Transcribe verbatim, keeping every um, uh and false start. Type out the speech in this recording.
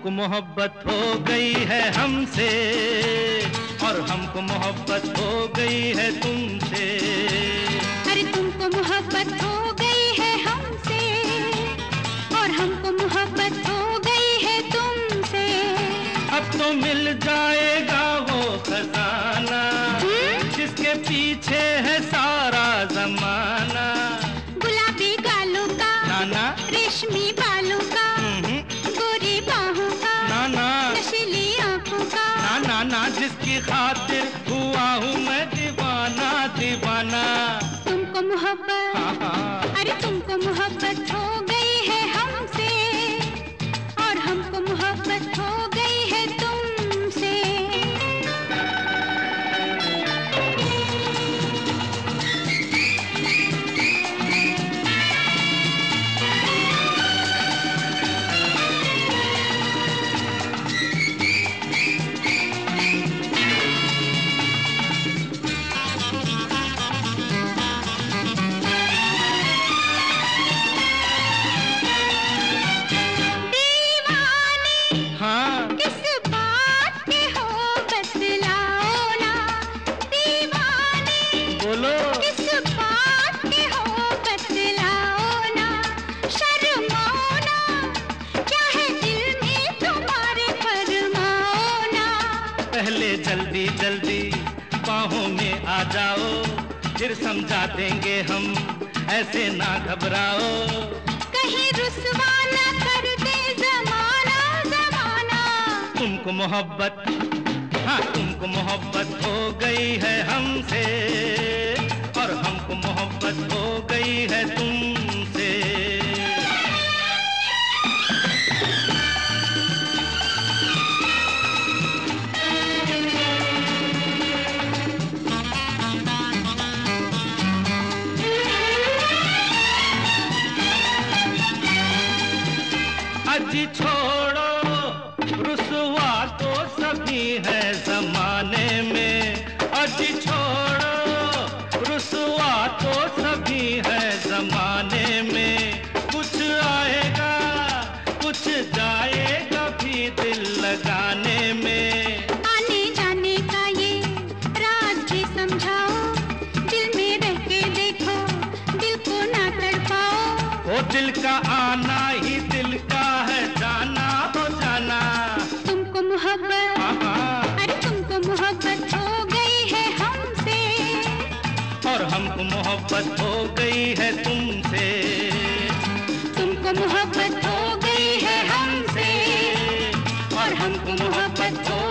हमको मोहब्बत हो गई है हमसे और हमको मोहब्बत हो गई है तुमसे। अरे तुमको मोहब्बत हो गई है हमसे और हमको मोहब्बत हो गई है तुमसे। अब तो मिल जाएगा वो खजाना जिसके पीछे है सारा जमाना। गुलाबी गालों का, नाना रेशमी बालों का, गोरी बाहों का, नाना नशीली आंखों का, नाना ना जिसकी खातिर हुआ हूँ मैं दीवाना दीवाना। तुमको मोहब्बत, हाँ हाँ। अरे तुमको मोहब्बत हो गई है हमसे और हमको मोहब्बत हो गई है तुमसे। बोलो किस बात के हो बतलाओ ना, शर्माओ ना, क्या है दिल में तुम्हारे फरमाओ ना। पहले जल्दी जल्दी बाहों में आ जाओ, फिर समझा देंगे हम, ऐसे ना घबराओ। कहीं रुसवा ना कर दे जमाना जमाना। तुमको मोहब्बत, हाँ तुमको मोहब्बत हो गई है हमसे और हमको मोहब्बत हो गई है तुमसे। अजी छोड़ो रुसवा तो सभी है जमाने में, अजी छोड़ो रुसवा तो सभी है जमाने में। कुछ आएगा कुछ जाएगा भी दिल लगाने में। आने जाने का ये राज भी समझाओ, दिल में रह के देखो, दिल को ना तड़पाओ। वो दिल का आना ही दिल का है जाना हो जाना। तुमको मोहब्बत, अरे तुमको मोहब्बत हो गई है हमसे और हमको मोहब्बत हो गई है तुमसे। तुमको मोहब्बत हो गई है हमसे और हमको मोहब्बत हो